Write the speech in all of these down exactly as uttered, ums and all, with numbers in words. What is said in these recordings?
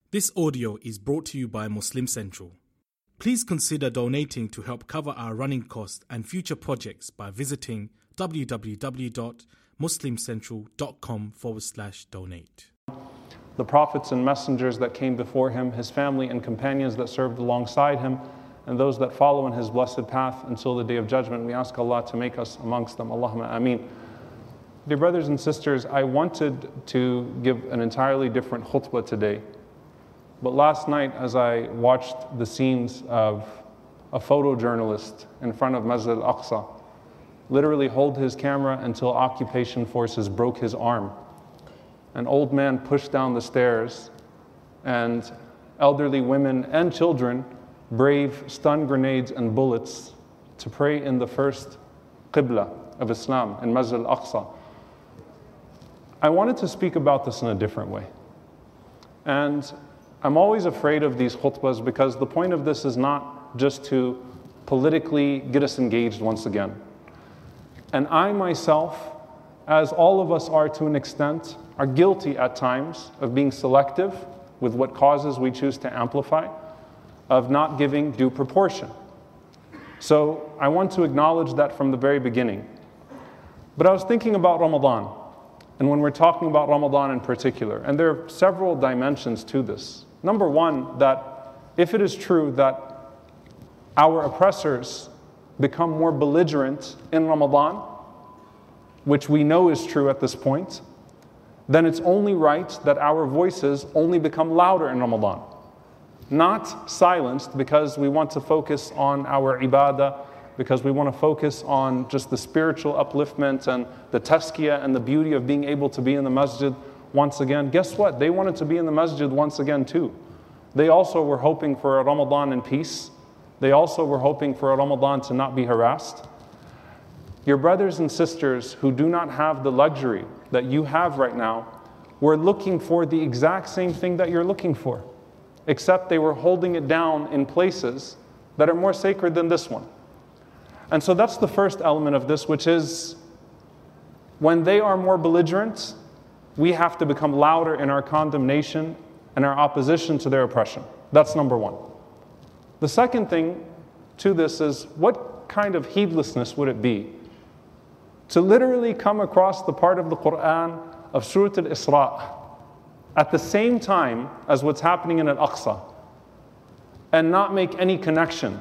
This audio is brought to you by Muslim Central. Please consider donating to help cover our running costs and future projects by visiting www.muslimcentral.com forward slash donate. The prophets and messengers that came before him, his family and companions that served alongside him, and those that follow in his blessed path until the day of judgment. We ask Allah to make us amongst them. Allahumma ameen. Dear brothers and sisters, I wanted to give an entirely different khutbah today. But last night, as I watched the scenes of a photojournalist in front of Masjid al-Aqsa literally hold his camera until occupation forces broke his arm, an old man pushed down the stairs, and elderly women and children brave stun grenades and bullets to pray in the first qibla of Islam in Masjid al-Aqsa. I wanted to speak about this in a different way. And I'm always afraid of these khutbahs because the point of this is not just to politically get us engaged once again. And I myself, as all of us are to an extent, are guilty at times of being selective with what causes we choose to amplify, of not giving due proportion. So I want to acknowledge that from the very beginning. But I was thinking about Ramadan, and when we're talking about Ramadan in particular, and there are several dimensions to this. Number one, that if it is true that our oppressors become more belligerent in Ramadan, which we know is true at this point, then it's only right that our voices only become louder in Ramadan. Not silenced because we want to focus on our ibadah, because we want to focus on just the spiritual upliftment and the tazkiyah and the beauty of being able to be in the masjid once again. Guess what? They wanted to be in the masjid once again too. They also were hoping for a Ramadan in peace. They also were hoping for a Ramadan to not be harassed. Your brothers and sisters who do not have the luxury that you have right now were looking for the exact same thing that you're looking for, except they were holding it down in places that are more sacred than this one. And so that's the first element of this, which is when they are more belligerent, we have to become louder in our condemnation and our opposition to their oppression. That's number one. The second thing to this is, what kind of heedlessness would it be to literally come across the part of the Quran of Surah Al-Isra at the same time as what's happening in Al-Aqsa and not make any connection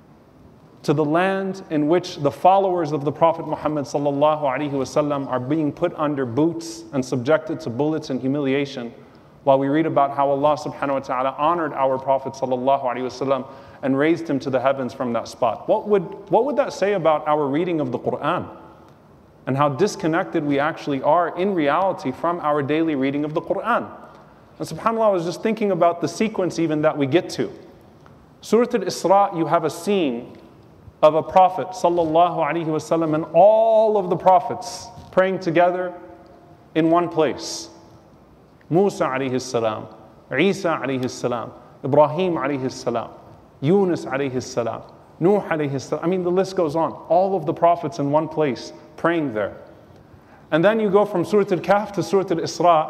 to the land in which the followers of the Prophet Muhammad sallallahu alaihi wasallam are being put under boots and subjected to bullets and humiliation, while we read about how Allah subhanahu wa ta'ala honored our Prophet sallallahu alaihi wasallam and raised him to the heavens from that spot. What would, what would that say about our reading of the Quran? And how disconnected we actually are in reality from our daily reading of the Quran. And subhanAllah, I was just thinking about the sequence even that we get to. Surah Al-Isra, you have a scene of a prophet sallallahu alaihi wasallam and all of the prophets praying together in one place. Musa alayhi salam, Isa alayhi salam, Ibrahim alayhi salam, Yunus alayhi salam, Nuh alayhi salam. I mean, the list goes on. All of the prophets in one place praying there. And then you go from Surah Al-Kahf to Surah Al-Isra,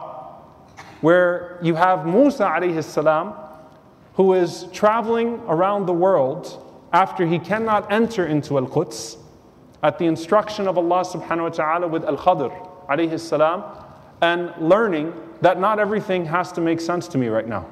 where you have Musa alayhi salam, who is traveling around the world after he cannot enter into Al-Quds, at the instruction of Allah subhanahu wa ta'ala with Al-Khadr alayhi salam, and learning that not everything has to make sense to me right now,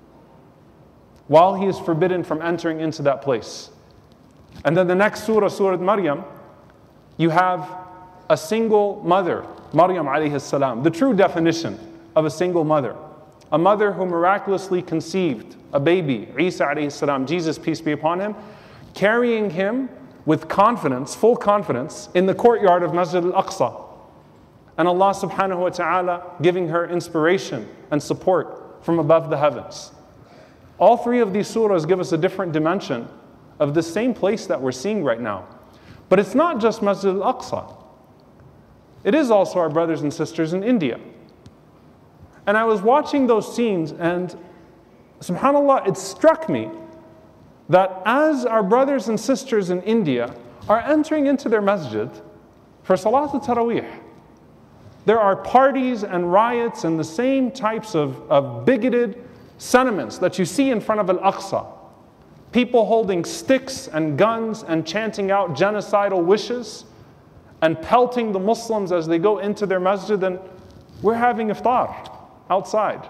while he is forbidden from entering into that place. And then the next surah, Surah Maryam, you have a single mother, Maryam alayhi salam, the true definition of a single mother. A mother who miraculously conceived a baby, Isa alayhi salam, Jesus, peace be upon him, carrying him with confidence, full confidence, in the courtyard of Masjid al-Aqsa. And Allah subhanahu wa ta'ala giving her inspiration and support from above the heavens. All three of these surahs give us a different dimension of the same place that we're seeing right now. But it's not just Masjid al-Aqsa. It is also our brothers and sisters in India. And I was watching those scenes and subhanAllah, it struck me that as our brothers and sisters in India are entering into their masjid for Salat al-Taraweeh, there are parties and riots and the same types of, of bigoted sentiments that you see in front of Al-Aqsa, people holding sticks and guns and chanting out genocidal wishes and pelting the Muslims as they go into their masjid, and we're having iftar outside.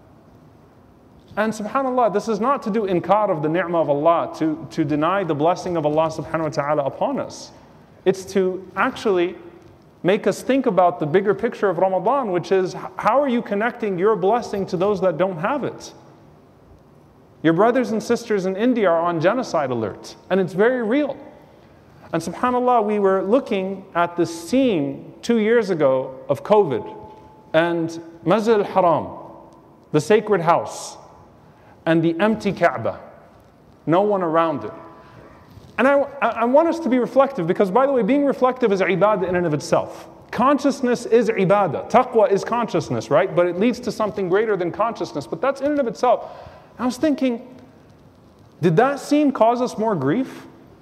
And subhanAllah, this is not to do inkar of the ni'mah of Allah, to, to deny the blessing of Allah subhanahu wa ta'ala upon us. It's to actually make us think about the bigger picture of Ramadan, which is, how are you connecting your blessing to those that don't have it? Your brothers and sisters in India are on genocide alert, and it's very real. And subhanAllah, we were looking at the scene two years ago of COVID, and Masjid al-Haram, the sacred house, and the empty Kaaba, no one around it. And I, I want us to be reflective, because by the way, being reflective is ibadah in and of itself. Consciousness is ibadah. Taqwa is consciousness, right? But it leads to something greater than consciousness, but that's in and of itself. I was thinking, did that scene cause us more grief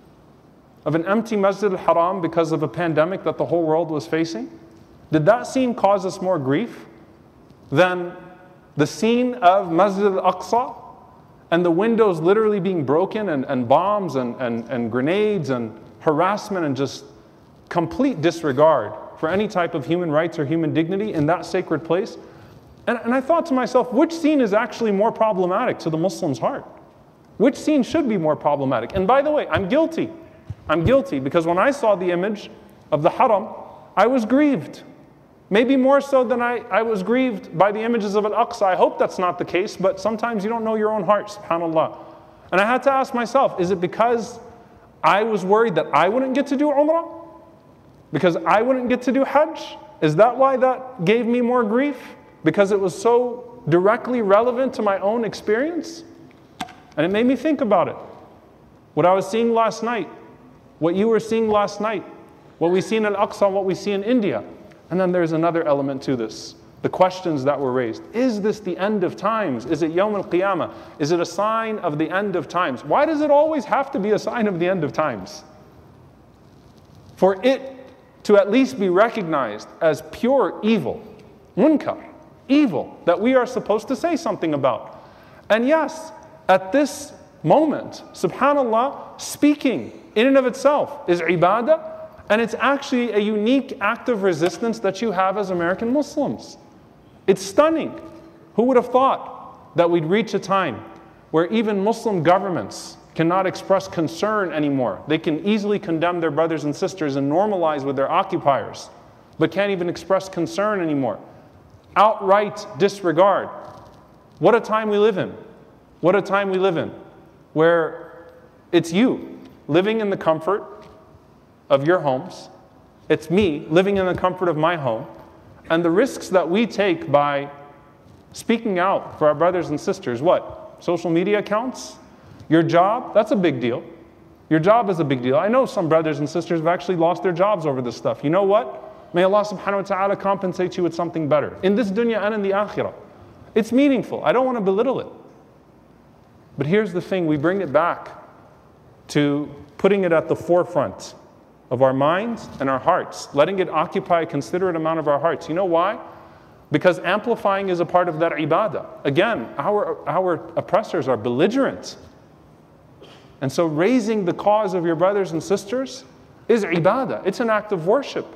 of an empty Masjid al-Haram because of a pandemic that the whole world was facing? Did that scene cause us more grief than the scene of Masjid al-Aqsa and the windows literally being broken, and, and bombs and, and, and grenades and harassment and just complete disregard for any type of human rights or human dignity in that sacred place? And, and I thought to myself, which scene is actually more problematic to the Muslim's heart? Which scene should be more problematic? And by the way, I'm guilty. I'm guilty, because when I saw the image of the Haram, I was grieved. Maybe more so than I, I was grieved by the images of Al-Aqsa. I hope that's not the case, but sometimes you don't know your own heart, subhanAllah. And I had to ask myself, is it because I was worried that I wouldn't get to do Umrah? Because I wouldn't get to do Hajj? Is that why that gave me more grief? Because it was so directly relevant to my own experience? And it made me think about it. What I was seeing last night, what you were seeing last night, what we see in Al-Aqsa, what we see in India. And then there's another element to this. The questions that were raised. Is this the end of times? Is it Yawm al-Qiyamah? Is it a sign of the end of times? Why does it always have to be a sign of the end of times? For it to at least be recognized as pure evil, munkar, evil, that we are supposed to say something about. And yes, at this moment, subhanAllah, speaking in and of itself is ibadah. And it's actually a unique act of resistance that you have as American Muslims. It's stunning. Who would have thought that we'd reach a time where even Muslim governments cannot express concern anymore? They can easily condemn their brothers and sisters and normalize with their occupiers, but can't even express concern anymore. Outright disregard. What a time we live in. What a time we live in, where it's you living in the comfort of your homes. It's me living in the comfort of my home. And the risks that we take by speaking out for our brothers and sisters, what? Social media accounts? Your job? That's a big deal. Your job is a big deal. I know some brothers and sisters have actually lost their jobs over this stuff. You know what? May Allah subhanahu wa ta'ala compensate you with something better in this dunya and in the akhirah. It's meaningful. I don't want to belittle it. But here's the thing, we bring it back to putting it at the forefront of our minds and our hearts, letting it occupy a considerate amount of our hearts. You know why? Because amplifying is a part of that ibadah. Again, our, our oppressors are belligerent. And so raising the cause of your brothers and sisters is ibadah. It's an act of worship.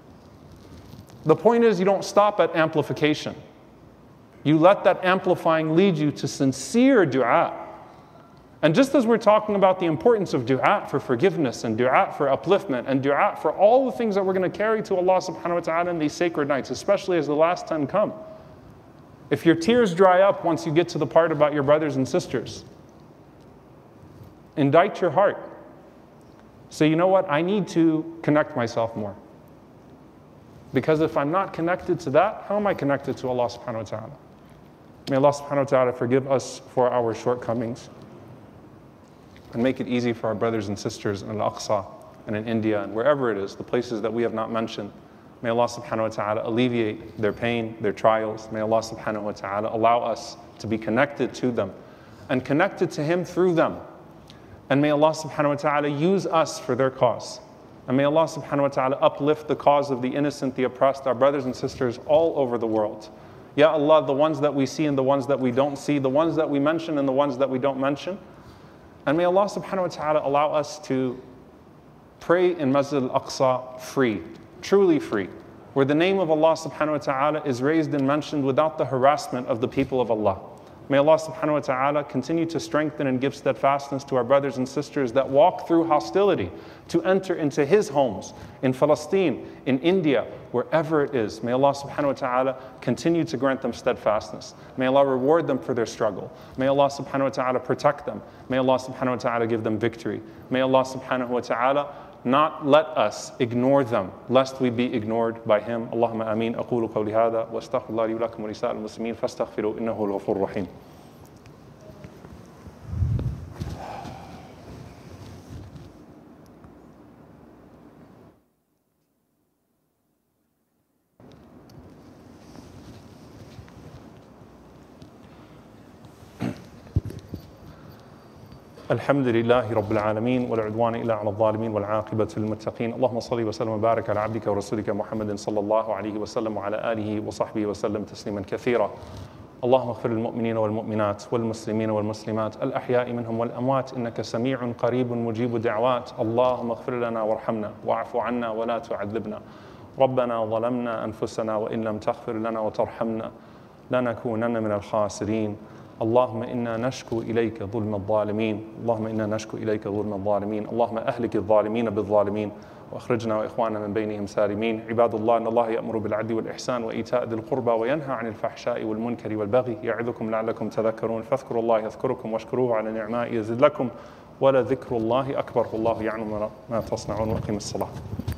The point is, you don't stop at amplification. You let that amplifying lead you to sincere dua. And just as we're talking about the importance of dua for forgiveness and dua for upliftment and dua for all the things that we're going to carry to Allah subhanahu wa ta'ala in these sacred nights, especially as the last ten come. If your tears dry up once you get to the part about your brothers and sisters, indict your heart. Say, you know what? I need to connect myself more. Because if I'm not connected to that, how am I connected to Allah subhanahu wa ta'ala? May Allah subhanahu wa ta'ala forgive us for our shortcomings and make it easy for our brothers and sisters in Al-Aqsa and in India and wherever it is, the places that we have not mentioned. May Allah subhanahu wa ta'ala alleviate their pain, their trials. May Allah subhanahu wa ta'ala allow us to be connected to them and connected to Him through them. And may Allah subhanahu wa ta'ala use us for their cause. And may Allah subhanahu wa ta'ala uplift the cause of the innocent, the oppressed, our brothers and sisters all over the world. Ya Allah, the ones that we see and the ones that we don't see, the ones that we mention and the ones that we don't mention. And may Allah subhanahu wa ta'ala allow us to pray in Masjid al-Aqsa free, truly free, where the name of Allah subhanahu wa ta'ala is raised and mentioned without the harassment of the people of Allah. May Allah subhanahu wa ta'ala continue to strengthen and give steadfastness to our brothers and sisters that walk through hostility to enter into His homes in Palestine, in India, wherever it is. May Allah subhanahu wa ta'ala continue to grant them steadfastness. May Allah reward them for their struggle. May Allah subhanahu wa ta'ala protect them. May Allah subhanahu wa ta'ala give them victory. May Allah subhanahu wa ta'ala not let us ignore them, lest we be ignored by Him. Allahumma ameen. أقول قولي هذا وأستغفر الله لي ولكم ولسائر المسلمين فاستغفروا إنه هو الغفور الرحيم. الحمد لله رب العالمين ولا عدوان إلا على الظالمين والعاقبة للمتقين. اللهم صل وسلم وبارك على عبدك ورسولك محمد صلى الله عليه وسلم وعلى آله وصحبه وسلم تسليما كثيرا. اللهم اغفر للمؤمنين والمؤمنات والمسلمين والمسلمات الأحياء منهم والأموات إنك سميع قريب مجيب دعوات. اللهم اغفر لنا وارحمنا واعف عنا ولا تعذبنا. ربنا ظلمنا أنفسنا وإن لم تغفر لنا وترحمنا لنكونن من الخاسرين. اللهم إنا نشكو إليك ظلم الظالمين. اللهم إنا نشكو إليك ظلم الظالمين. اللهم أهلك الظالمين بالظالمين وأخرجنا وإخواننا من بينهم سالمين. عباد الله، إن الله يأمر بالعدل والإحسان وإيتاء ذي القربى وينهى عن الفحشاء والمنكر والبغي يعظكم لعلكم تذكرون. فاذكروا الله يذكركم واشكروه على نعمائه يزد لكم ولذكر الله أكبر والله يعلم ما تصنعون. وأقيموا الصلاة.